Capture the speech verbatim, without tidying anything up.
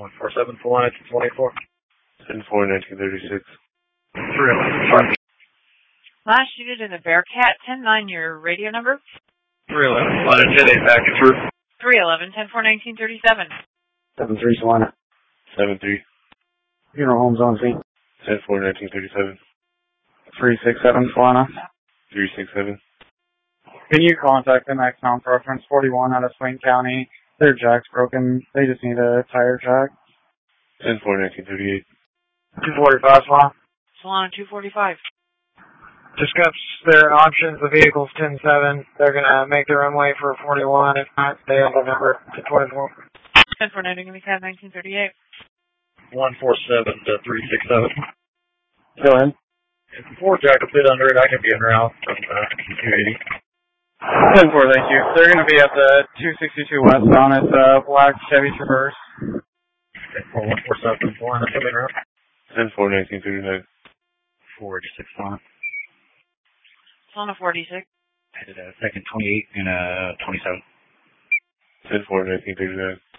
one four seven, Solana two twenty-four. ten four, nineteen thirty-six. three eleven. Last unit in the Bearcat, ten nine, your radio number? three eleven. Solana ten eight back and through. three eleven, ten four, nineteen thirty-seven. seven three, Solana. seven three. Funeral homes on scene. ten four, nineteen thirty-seven. three six seven, Solana. three six seven. Can you contact them at Crown Preference forty-one out of Swain County? Their jack's broken. They just need a tire jack. ten four, nineteen thirty-eight. two forty-five, Solana. Solana two forty-five. Discuss their options. The vehicle's ten seven. They're going to make their runway for forty-one. If not, stay on November to twenty-four. ten four, nineteen thirty-eight. one four seven to three six seven. Go ahead. If the four jack will fit under it, I can be en route from uh, two eighty. ten four, thank you. They're going to be at the two sixty-two westbound. It's a black Chevy Traverse. ten four, one four seven, Solana, come in route. ten four, nineteen thirty-nine. four eighty-six, Solana. Solana four eighty-six. Headed a second twenty-eight and a twenty-seven. ten four, nineteen thirty-nine.